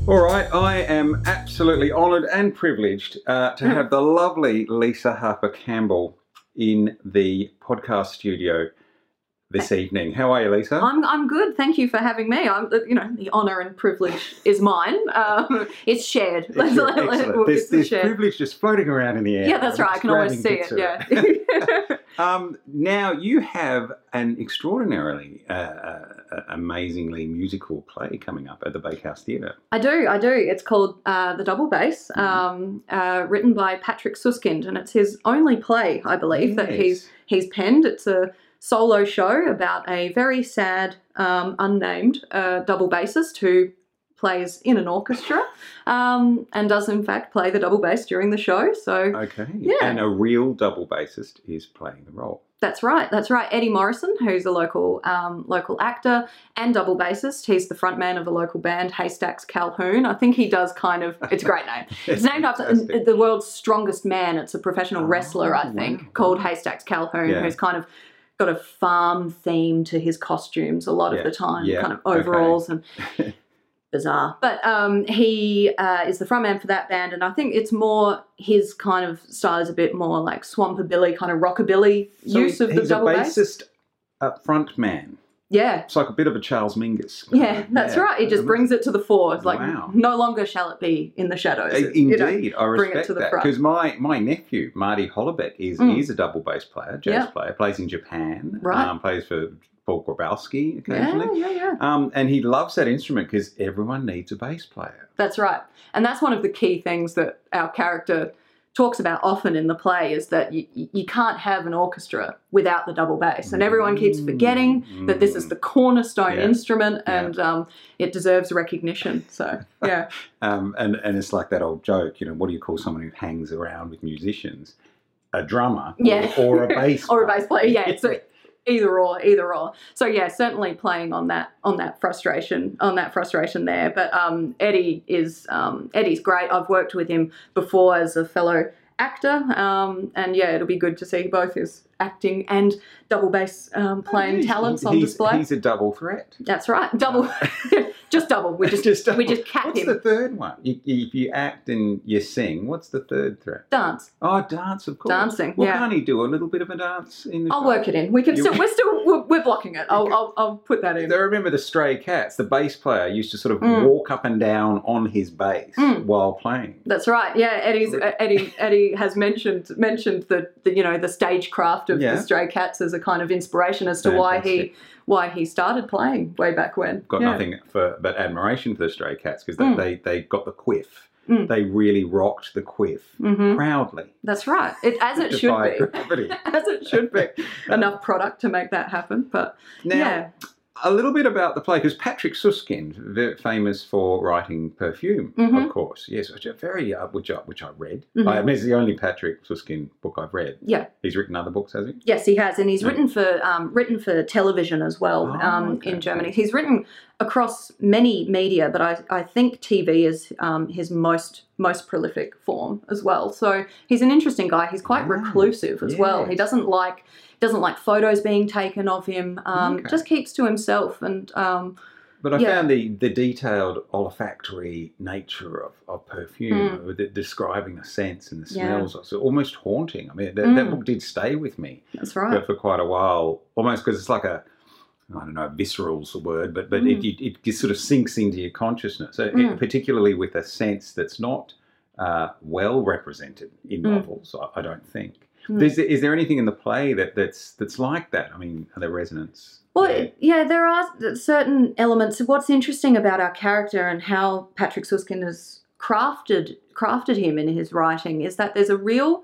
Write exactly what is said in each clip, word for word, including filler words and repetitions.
All right, I am absolutely honoured and privileged uh, to have the lovely Lisa Harper Campbell in the podcast studio this evening. How are you, Lisa? I'm I'm good. Thank you for having me. I'm you know the honour and privilege is mine. Um, it's shared. It's excellent. There's, it's there's shared. privilege just floating around in the air. Yeah, that's right. I can always see it. Yeah. um, now you have an extraordinarily, uh, uh, amazingly musical play coming up at the Bakehouse Theatre. I do. I do. It's called uh, The Double Bass, um, uh, written by Patrick Suskind, and it's his only play, I believe, yes. that he's he's penned. It's a solo show about a very sad, um, unnamed uh, double bassist who plays in an orchestra um, and does in fact play the double bass during the show. So, okay, yeah. And a real double bassist is playing the role. That's right. That's right. Eddie Morrison, who's a local um, local actor and double bassist. He's the frontman of a local band, Haystacks Calhoun. I think he does kind of. It's a great name. It's named after the world's strongest man. It's a professional wrestler, oh, I think, wow. called Haystacks Calhoun, yeah. who's kind of got a farm theme to his costumes a lot yeah. of the time, yeah. kind of overalls okay. and bizarre. But um, he uh, is the frontman for that band, and I think it's more his kind of style is a bit more like swampabilly, kind of rockabilly so use of the double bass. He's a bassist, a frontman. Yeah. It's like a bit of a Charles Mingus. Yeah, that's yeah. right. It just brings it to the fore. It's like, wow. no longer shall it be in the shadows. Indeed, you know, I bring respect it to the that. front. Because my, my nephew, Marty Holobeck, is, Mm. is a double bass player, jazz Yeah. player, plays in Japan, Right. um, plays for Paul Grabowski occasionally. Yeah, yeah, yeah. Um, and he loves that instrument because everyone needs a bass player. That's right. And that's one of the key things that our character talks about often in the play is that you, you can't have an orchestra without the double bass. And everyone keeps forgetting Mm. that this is the cornerstone Yeah. instrument Yeah. and um, it deserves recognition. So, yeah. um, and, and it's like that old joke, you know, what do you call someone who hangs around with musicians? A drummer Yeah. or, or a bass or a player. bass player, yeah. So either or, either or. So yeah, certainly playing on that on that frustration, on that frustration there. But um, Eddie is um, Eddie's great. I've worked with him before as a fellow actor, um, and yeah, it'll be good to see both his acting and double bass um, playing He's- talents on he's, display. He's a double threat. That's right, double, just double. We just, Just double. we just cap What's him. the third one? You, if you act and you sing, what's the third threat? Dance, Oh, dance, of course. Dancing, Well, yeah. can't he do a little bit of a dance in the I'll show? work it in. We can You- still, we're still, we're, we're blocking it. I'll, I'll, I'll put that in. I remember the Stray Cats. The bass player used to sort of Mm. walk up and down on his bass Mm. while playing. That's right. Yeah, Eddie's uh, Eddie Eddie has mentioned mentioned the, the you know the stagecraft of Yeah. the Stray Cats as a kind of inspiration as to why he Fantastic. why he started playing way back when. Got Yeah. nothing for but admiration for the Stray Cats because they, Mm. they, they got the quiff. Mm. They really rocked the quiff Mhm. proudly. That's right. It as it should Defy be. gravity. As it should be. Enough product to make that happen. But Now, yeah. a little bit about the play, because Patrick Suskind, very famous for writing Perfume, Mhm. of course. Yes, which, are very, uh, which, I, which I read. Mhm. I mean, it's the only Patrick Suskind book I've read. Yeah. He's written other books, has he? Yes, he has, and he's Yeah. written for um, written for television as well Oh, um, okay. in Germany. He's written across many media, but I, I think T V is um, his most most prolific form as well. So he's an interesting guy. He's quite Wow. reclusive as well. He Yes. doesn't like doesn't like photos being taken of him. Um, Okay. Just keeps to himself and. Um, But I Yeah. found the, the detailed olfactory nature of, of perfume, with it describing the scents and the Yeah. smells, was almost haunting. I mean, that, Mm. that book did stay with me that's for, right. for quite a while, almost because it's like a, I don't know, visceral's the word, but, but Mm. it, it, it sort of sinks into your consciousness, so Mm. it, particularly with a sense that's not uh, well represented in Mm. novels, I, I don't think. Mm. Is, there, is there anything in the play that, that's that's like that? I mean, are there resonance? Well, there? it- yeah, there are certain elements. What's interesting about our character and how Patrick Suskind has crafted crafted him in his writing is that there's a real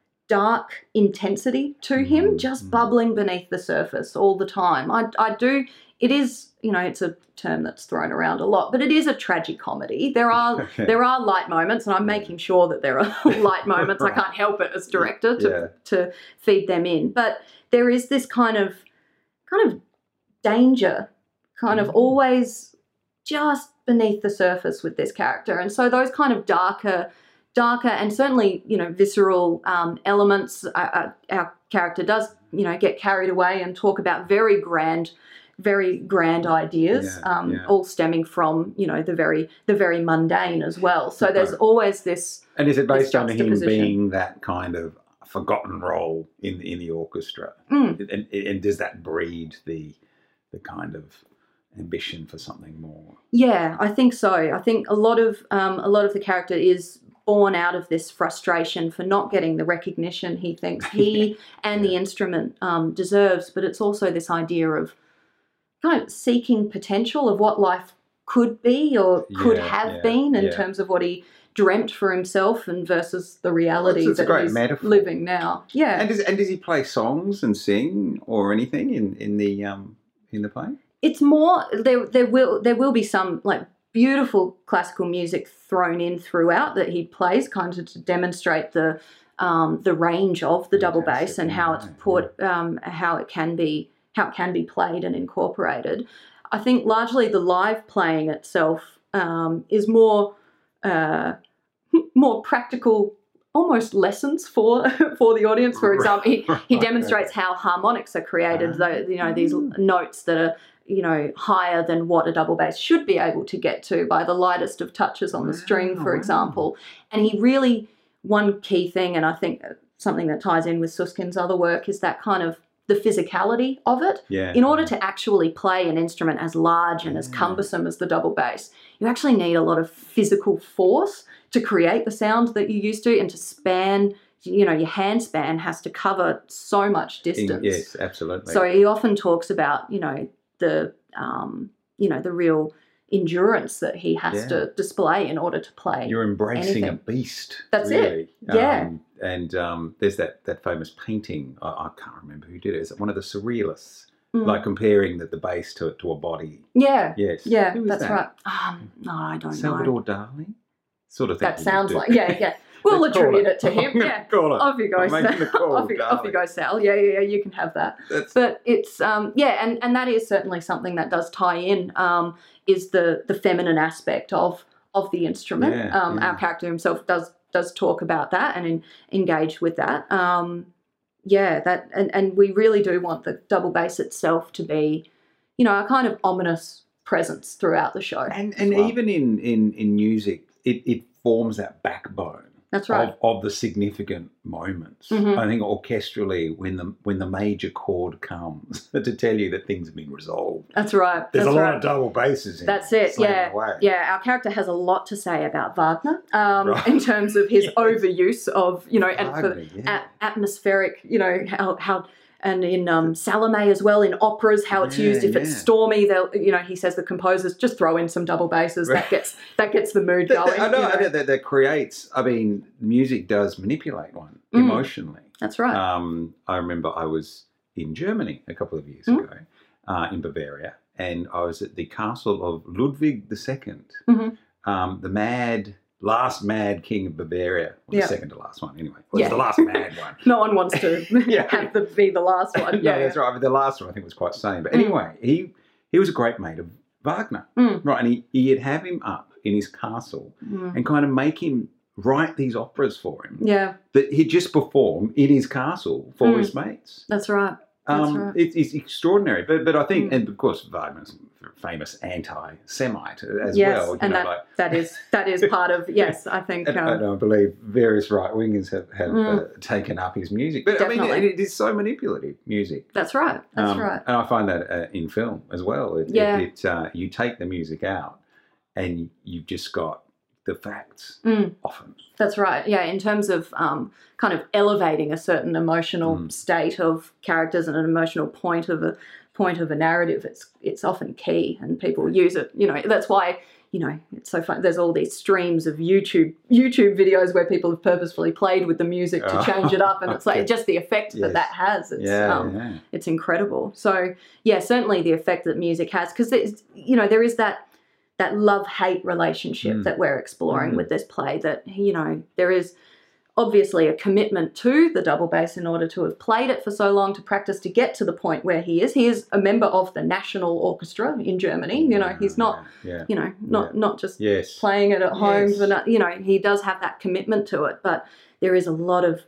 dark intensity to him, Mm, just mm. bubbling beneath the surface all the time. I, I do. It is, you know, it's a term that's thrown around a lot, but it is a tragic comedy. There are Okay. there are light moments, and I'm making sure that there are light moments. I can't help it as director to Yeah. to feed them in, but there is this kind of kind of danger, kind of Mm. always just beneath the surface with this character, and so those kind of darker, darker, and certainly you know visceral um, elements. Uh, uh, our character does you know get carried away and talk about very grand, very grand ideas, Yeah, um, yeah. all stemming from, you know, the very the very mundane as well. So there's Right. always this. And is it this based on him juxtaposition. being that kind of forgotten role in in the orchestra? Mm. And, and does that breed the the kind of ambition for something more? Yeah, I think so. I think a lot of um, a lot of the character is born out of this frustration for not getting the recognition he thinks he and Yeah. the instrument um, deserves. But it's also this idea of kind of seeking potential of what life could be or could Yeah, have yeah, been in yeah. terms of what he dreamt for himself and versus the reality Well, it's a that great he's metaphor. living now. Yeah. And does and does he play songs and sing or anything in in the um in the play? It's more there. There will there will be some like beautiful classical music thrown in throughout that he plays, kind of to demonstrate the um, the range of the double bass Fantastic, and how yeah, it's put, um, how it can be how it can be played and incorporated. I think largely the live playing itself um, is more uh, more practical. Almost lessons for for the audience. For example, he, he Right, demonstrates how harmonics are created. Ah. Though you know these notes that are you know higher than what a double bass should be able to get to by the lightest of touches on the string, Wow, for wow. example. And he really one key thing, and I think something that ties in with Susskind's other work is that kind of the physicality of it. Yeah. In order to actually play an instrument as large and as Mm. cumbersome as the double bass, you actually need a lot of physical force to create the sound that you used to and to span, you know, your hand span has to cover so much In- distance. yes, absolutely. So he often talks about, you know, the, um, you know, the real endurance that he has Yeah. to display in order to play. You're embracing anything. a beast. That's it. really. Yeah. Um, and um, there's that, that famous painting. I, I can't remember who did it. Is it one of the surrealists? Mm. Like comparing the, the bass to to a body. yeah, Yes. yeah, Who is that's that? right. Um, no, I don't know. Salvador Dali. Sort of. That thinking sounds you like do. yeah, yeah. We'll Let's call attribute it. it to him. I'm gonna Yeah. call it. Off you go, I'm making the Sal. call, off, you, off you darling. go, Sal. Yeah, yeah, yeah. You can have that. That's, But it's um, yeah, and, and that is certainly something that does tie in. Um, is the the feminine aspect of of the instrument. Yeah, um, yeah. Our character himself does does talk about that and in, engage with that. Um, yeah, that and and we really do want the double bass itself to be, you know, a kind of ominous presence throughout the show. and as and well. even in, in, in music, it, it forms that backbone. That's right. Of, of the significant moments. Mhm. I think orchestrally, when the when the major chord comes to tell you that things have been resolved, That's right. there's That's a lot right. of double basses in That's it. it, slamming yeah. away. Yeah, our character has a lot to say about Wagner um, Right. in terms of his Yes. overuse of, you know, and for Wagner, yeah. a- atmospheric, you know, how, how and in um, Salome as well, in operas, how it's Yeah, used. If it's yeah. stormy, they'll, you know, he says the composers just throw in some double basses. That Right. gets that gets the mood That- going. that- I know, you know. that, that, that creates. I mean, music does manipulate one Mm. emotionally. That's right. Um, I remember I was in Germany a couple of years Mm. ago, uh, in Bavaria, and I was at the castle of Ludwig the Second, Mhm. um, the mad, last mad king of Bavaria, or Yeah. the second to last one, anyway. Well, Yeah. it's the last mad one. No one wants to Yeah. have the be the last one. no, Yeah, that's right. But the last one I think was quite sane. But Mm. anyway, he he was a great mate of Wagner, Mm. right? And he, he'd have him up in his castle Mm. and kind of make him write these operas for him Yeah, that he'd just perform in his castle for Mm. his mates. that's right. That's Um, right. it, it's extraordinary, but but I think, Mm. and of course, Wagner's famous anti-Semite as Yes, well. You and know, that, like, that is that is part of yes. I think and, um, and I believe various right wingers have, have Mm. uh, taken up his music. But I Definitely. mean, it, it is so manipulative music. that's right. That's Um, right. And I find that uh, in film as well. It, Yeah. it, it, uh, you take the music out, and you've just got the facts Mm. often. That's right. Yeah, in terms of um, kind of elevating a certain emotional Mm. state of characters and an emotional point of a point of a narrative, it's it's often key, and people use it. You know, that's why you know it's so fun. There's all these streams of YouTube YouTube videos where people have purposefully played with the music to Oh, change it up, and it's like okay. just the effect Yes. that that has. It's, Yeah, um, yeah. it's incredible. So yeah, certainly the effect that music has, because you know there is that that love-hate relationship Mm. that we're exploring Mm. with this play. That you know there is obviously a commitment to the double bass in order to have played it for so long, to practice to get to the point where he is. He is a member of the National Orchestra in Germany. You know, he's not Yeah. you know not Yeah. not just yeah. Yes. playing it at home. Yes. For not, you know, he does have that commitment to it, but there is a lot of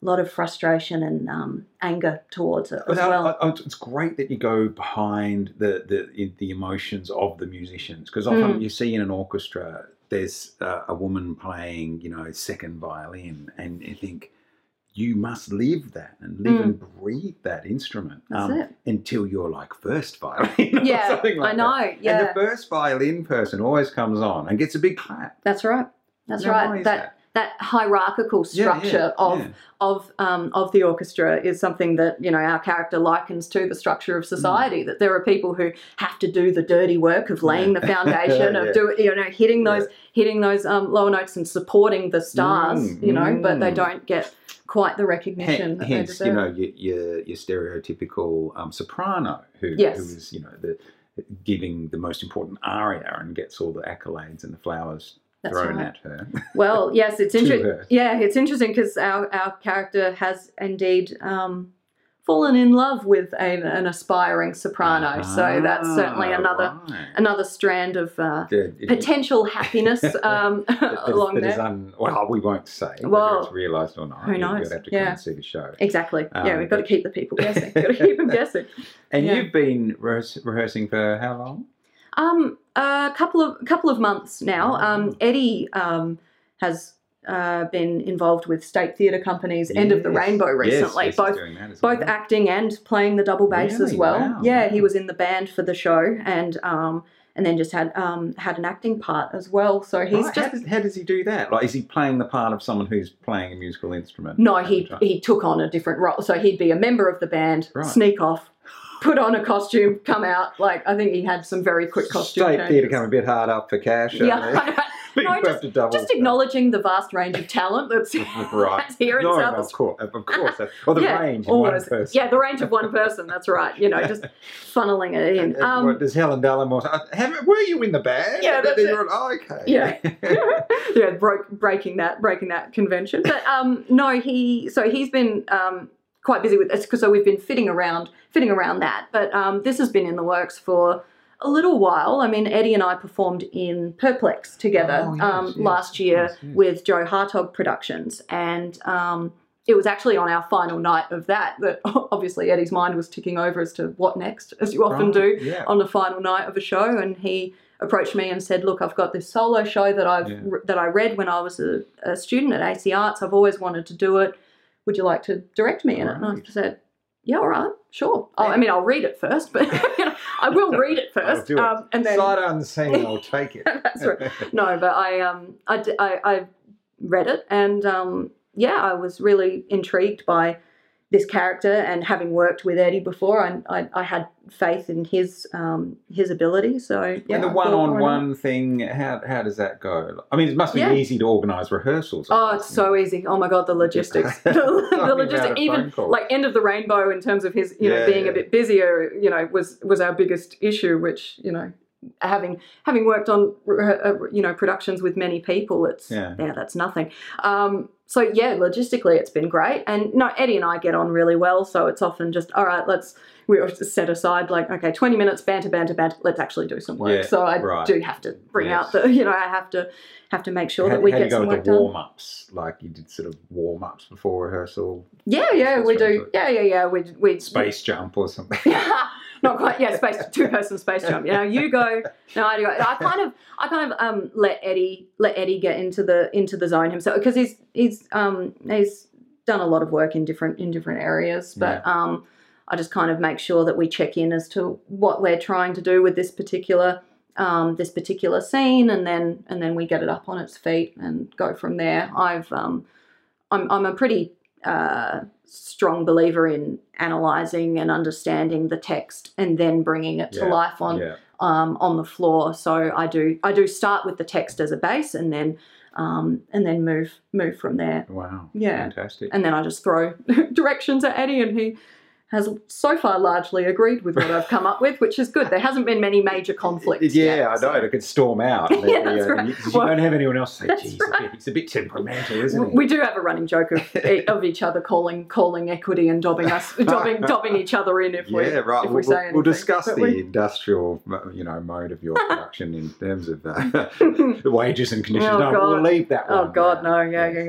lot of frustration and um, anger towards it as Well, well. I, I, it's great that you go behind the the, the emotions of the musicians, because often Mm. you see in an orchestra there's uh, a woman playing, you know, second violin, and you think you must live that and live Mm. and breathe that instrument That's um, it. until you're like first violin or Yeah, something like I know. that. Yeah, And the first violin person always comes on and gets a big clap. that's right. That's Now, right. why is that, that? that hierarchical Yeah, yeah, structure of yeah. of um, of the orchestra is something that, you know, our character likens to the structure of society. Mm. That there are people who have to do the dirty work of laying Yeah. the foundation, Yeah. of do you know hitting those Yeah. hitting those um, lower notes and supporting the stars. Mm, you know, but they mm. don't get quite the recognition. that Hence, they you deserve. know, your, your, your stereotypical um, soprano who, Yes. who is, you know, the giving the most important aria and gets all the accolades and the flowers That's thrown right. at her. Well, yes, it's To interesting. her. Yeah, it's interesting because our, our character has indeed um, fallen in love with a, an aspiring soprano. so that's certainly Ah, another right. another strand of uh, Yeah, it- potential happiness um, that- that is- along that is there. un, well, we won't say Well, whether it's realised or not. who You- knows? You'll have to come Yeah. and see the show. Exactly. Um, yeah, we've got to but- keep the people guessing. Got to keep them guessing. And Yeah. you've been rehears- rehearsing for how long? Um, a couple of couple of months now. Oh. Um, Eddie um, has uh, been involved with State Theatre Company's End of the Yes. Rainbow Yes, recently, yes, he's both doing that as both well. acting and playing the double bass as Really? well. Wow, Yeah, wow. he was in the band for the show, and um, and then just had um, had an acting part as well. So he's Right, just how, does, how does he do that? Like, is he playing the part of someone who's playing a musical instrument? no, at the he time? he took on a different role. So he'd be a member of the band, Right. sneak off, put on a costume, come out. Like, I think he had some very quick costume State changes. theatre come a bit hard up for cash. Yeah, aren't they? no, People have to double just stuff. acknowledging the vast range of talent that's, Right. that's here in No, South no, of Australia. course, of course. Or the Yeah, range in always. one person. Yeah, the range of one person. That's right. You know, just funneling it in. And- and Um, what, does Helen Dallimore uh, have, were you in the band? Yeah, And that's then it. you're, oh, okay. Yeah. yeah, broke breaking that breaking that convention. But um, no, he so he's been um, quite busy with this because so we've been fitting around fitting around that. But um, this has been in the works for a little while. I mean, Eddie and I performed in Perplex together Oh, yes, um, yes, last year yes, yes. with Joe Hartog Productions, and um, it was actually on our final night of that that obviously Eddie's mind was ticking over as to what next, as you often Right, do yeah. on the final night of a show, and he approached me and said, "Look, I've got this solo show that I've Yeah. that I read when I was a, a student at A C Arts. I've always wanted to do it. Would you like to direct me in it?" And I Right. said, "Yeah, all right, sure. Oh, I mean, I'll read it first, but you know, I will read it I'll first, do it. um, and then Sight unseen, I'll take it. That's right. No, but I um I, d- I, I read it, and um yeah, I was really intrigued by this character, and having worked with Eddie before, I I, I had faith in his um his ability. So yeah, And the I thought, why not? one-on-one thing, how how does that go? I mean, it must be Yeah. easy to organise rehearsals. I Oh, guess, it's you so know. easy. Oh my God, the logistics. the, Talking the about logistics. a Even phone call. like End of the Rainbow in terms of his, you know, Yeah, being yeah. a bit busier, you know, was was our biggest issue, which, you know, having having worked on uh, you know productions with many people, it's Yeah. yeah, that's nothing. Um, so yeah, logistically it's been great, and no, Eddie and I get on really well, so it's often just all right. Let's we just set aside like okay, twenty minutes banter, banter, banter. Let's actually do some work. Yeah, so I right. do have to bring Yes. out the you know I have to have to make sure How, that we how do get you go some with work the done. warm-ups? Like you did sort of warm-ups before rehearsal? Yeah, yeah, That's we right, do. but- Yeah, yeah, yeah. We we Space jump or something? not quite. Yeah, space two person space jump. You know, you go. No, I do. I kind of I kind of um let Eddie let Eddie get into the into the zone himself because he's he's um he's done a lot of work in different in different areas, but um I just kind of make sure that we check in as to what we're trying to do with this particular um this particular scene, and then and then we get it up on its feet and go from there. I've um I'm I'm a pretty uh, strong believer in analysing and understanding the text and then bringing it to Yeah, life on yeah. um, on the floor. So I do I do start with the text as a base, and then um, and then move move from there. Wow. Yeah. Fantastic. And then I just throw directions at Eddie, and he has so far largely agreed with what I've come up with, which is good. There hasn't been many major conflicts. Yeah, yet, I so. know. It could storm out. Yeah, Maybe, that's uh, right. You, 'cause you Well, don't have anyone else say, that's geez, right. he's a bit temperamental, isn't he? We do have a running joke of of each other calling calling equity and dobbing us dobbing dobbing each other in if we yeah, right. if We'll, we say we'll, anything. we'll discuss But the we- industrial, you know, mode of your production in terms of uh, the wages and conditions. Oh, no, God. we'll leave that one. Oh God, now. no! Yeah, Yes. yeah, yeah.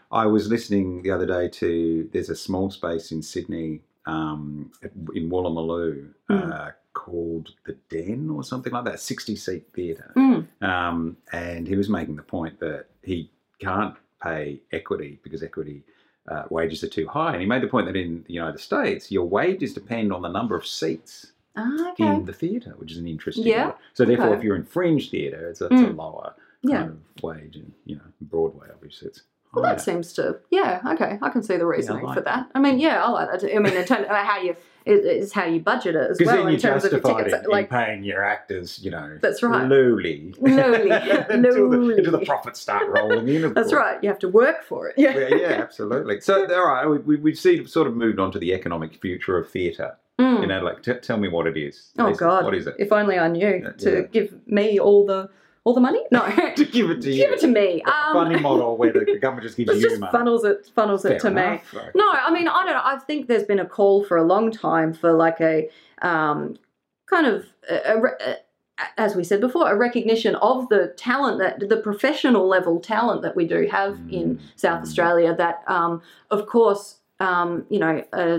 I was listening the other day to, there's a small space in Sydney, um, in Woolloomooloo, mm. uh, called The Den or something like that, sixty-seat theatre. Mm. Um, and he was making the point that he can't pay equity because equity uh, wages are too high. And he made the point that in the United States, your wages depend on the number of seats ah, okay. in the theatre, which is an interesting yeah. one. So therefore, okay. if you're in fringe theatre, it's, a, it's mm. a lower kind yeah. of wage. And, you know, Broadway, obviously, it's Well, that seems to, yeah, okay. I can see the reasoning yeah, like for that. I mean, yeah, I like that. I mean, in terms of how you, it, it's how you budget it as well. Because then you in terms justify of it in like paying your actors, you know, that's right. lowly. Lowly. until, the, Lowly. until the profits start rolling in. Of That's course. right. You have to work for it. Yeah, yeah, yeah, absolutely. So, all right, we, we, we see, sort of moved on to the economic future of theatre. Mm. You know, like, t- tell me what it is. Oh, Lisa. God. What is it? If only I knew yeah. to give me all the all the money. No. to give it to you. Give it to me. A Um, funny model where the, the government just gives It you just money. funnels it, funnels Fair it to enough, me. though. No, I mean, I don't know. I think there's been a call for a long time for like a um, kind of, a, a, a, as we said before, a recognition of the talent, that the professional level talent that we do have Mm. in South Mm. Australia that, um, of course, um, you know, a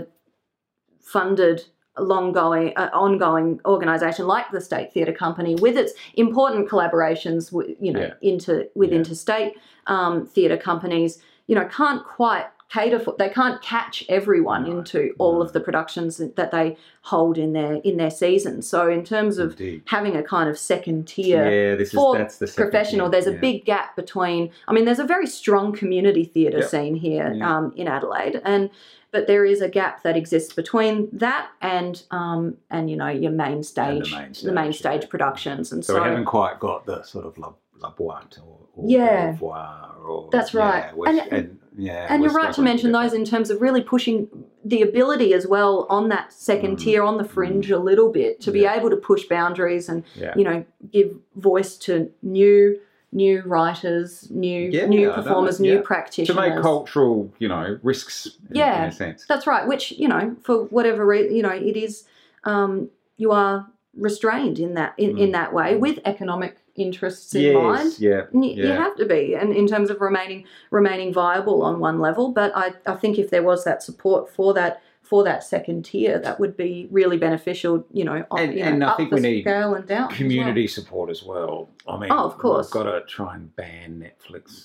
funded long going, uh, ongoing organisation like the State Theatre Company, with its important collaborations, with, you know, Yeah. into with Yeah. interstate um, theatre companies, you know, can't quite cater for. They can't catch everyone No, into all no. of the productions that they hold in their in their season. So, in terms of Indeed. having a kind of second tier Yeah, this is for that's the second professional, tier, there's a yeah. big gap between. I mean, there's a very strong community theatre Yep. scene here Yeah. um, in Adelaide, and but there is a gap that exists between that and um, and you know your main stage, main the main stage, stage yeah. productions, and So, so, we haven't quite got the sort of La, La Boite or, or Yeah. Au revoir or That's right. Yeah, we're- And- and, yeah, and we're you're right to struggling mention get those that. in terms of really pushing the ability as well on that second Mm. tier, on the fringe a little bit, to be Yeah. able to push boundaries and Yeah. you know give voice to new new writers, new Yeah, new I know, performers, yeah. new to practitioners. make cultural, you know, risks. In, Yeah. in a sense. That's right. Which, you know, for whatever reason, you know, it is, um, you are restrained in that in, in Mm. that way with economic interests in yes, mind. yeah, And y- yeah. You have to be, and in terms of remaining remaining viable on one level. But I, I think if there was that support for that for that second tier, that would be really beneficial. You know, on, And- you know and I up think the we need scale and down. as well. community support as well. I mean, Oh, of course. we've got to try and ban Netflix.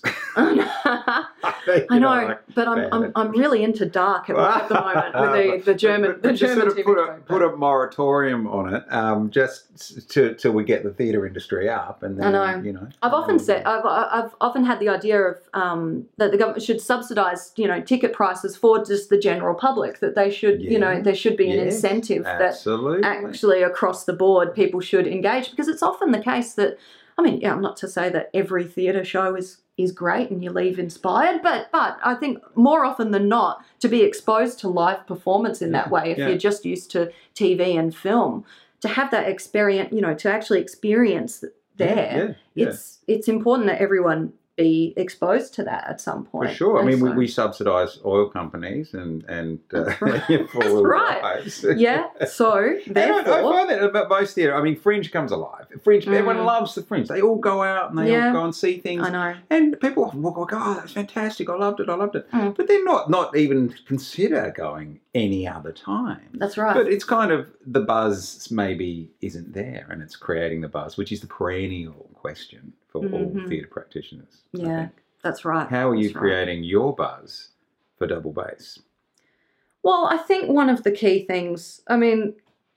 I think, you know, like, but I'm, ban I'm it. I'm really into dark at, at the moment with the, the German But- the but just German sort of T V put a show. put a moratorium on it, um, just to till we get the theatre industry up, and then I know. you know. I've often said I've I've often had the idea of um, that the government should subsidise you know ticket prices for just the general public. That they should you know Yeah. there should be an Yes, incentive absolutely. that actually across the board people should engage, because it's often the case that I mean yeah, not to say that every theatre show is is great and you leave inspired, but but I think more often than not to be exposed to live performance in that Yeah, way, if yeah. you're just used to T V and film, to have that experience, you know, to actually experience there, Yeah, yeah. it's it's important that everyone be exposed to that at some point. For sure. I And mean, we, so- we subsidise oil companies and and uh, That's right. four-wheel right. drives. yeah. So And I, I therefore, find that about most theatre. I mean, Fringe comes alive. Fringe, Mm. everyone loves the Fringe. They all go out and they Yeah. all go and see things. I know. And people often walk away, go, oh, that's fantastic. I loved it. I loved it. Mm. But they're not not even consider going any other time. That's right. But it's kind of the buzz maybe isn't there, and it's creating the buzz, which is the perennial question for all Mhm. theatre practitioners. I Yeah. think. That's right. How are you That's right. creating your buzz for Double Bass? Well, I think one of the key things, I mean,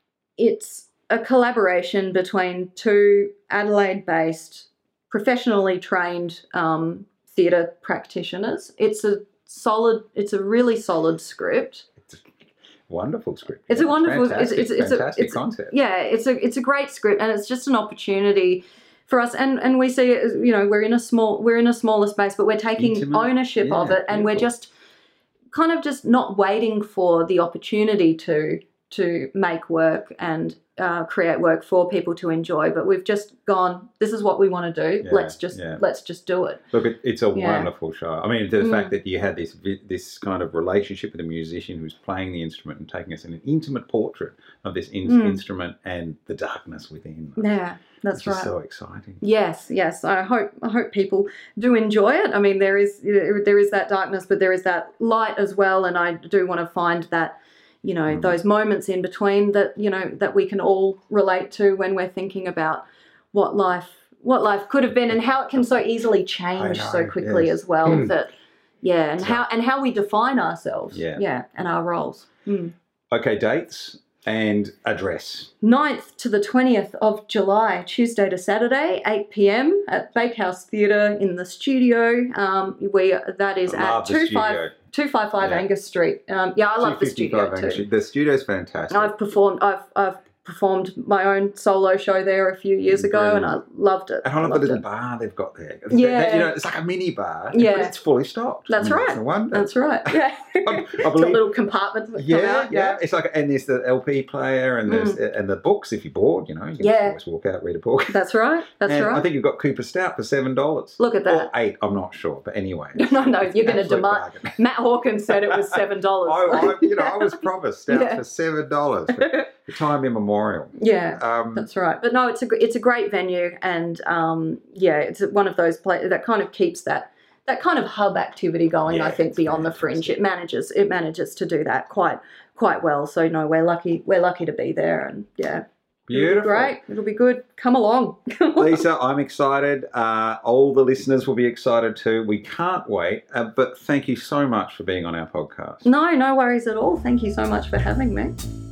it's a collaboration between two Adelaide-based, professionally trained um, theatre practitioners. It's a solid, it's a really solid script. It's a wonderful script. It's a Yeah, wonderful, it's, fantastic, it's, it's, a, fantastic it's concept. yeah, it's a it's a great script, and it's just an opportunity for us, and, and we see it as, you know, we're in a small we're in a smaller space, but we're taking Intimate. ownership of Yeah, it, and we're beautiful. just kind of just not waiting for the opportunity to to make work and uh, create work for people to enjoy, but we've just gone, this is what we want to do. Yeah, let's just yeah. let's just do it. Look, it, it's a Yeah. wonderful show. I mean, the Mm. fact that you had this vi- this kind of relationship with a musician who's playing the instrument and taking us in an intimate portrait of this in- Mm. instrument and the darkness within. Yeah, That's which right. is so exciting. Yes, yes. I hope I hope people do enjoy it. I mean, there is there is that darkness, but there is that light as well. And I do want to find that, you know, mm. those moments in between that, you know, that we can all relate to when we're thinking about what life what life could have been and how it can so easily change know, so quickly yes. as well. Mm. That yeah, and so, how and how we define ourselves. Yeah, yeah, and our roles. Mm. Okay, dates and address. ninth to the twentieth of July, Tuesday to Saturday, eight p.m. at Bakehouse Theatre in the studio. Um, we that is I at two five five yeah. Angus Street. Um, yeah, I love the studio too. Street. The studio's fantastic. I've performed. I've I've performed my own solo show there a few years ago, Brilliant. and I loved it. And I love the little it. bar they've got there. Yeah, you know, it's like a mini bar. Yeah, but it's fully stocked. That's I mean, right. That's, a wonder. That's right. Yeah, I, I got believe, little compartments that yeah, come out. yeah, Yeah, it's like, and there's the L P player, and there's Mm. and the books if you're bored. You know, you can Yeah. always walk out, read a book. that's right. That's and right. I think you've got Cooper Stout for seven dollars. Look at that. Or eight. I'm not sure, but anyway. No, no, it's you're an going to absolute demand. bargain. Matt Hawkins said it was seven dollars. I, I, you know, I was promised stouts Yeah. for seven dollars for the time immemorial. Yeah, Um, that's right. But no, it's a it's a great venue, and um, yeah, it's one of those places that kind of keeps that that kind of hub activity going. Yeah, I think it's beyond the fringe, it manages it manages to do that quite quite well. So no, we're lucky we're lucky to be there, and yeah, Beautiful. It'll be great. It'll be good. Come along. Lisa, I'm excited. Uh, all the listeners will be excited too. We can't wait. Uh, but thank you so much for being on our podcast. No, no worries at all. Thank you so much for having me.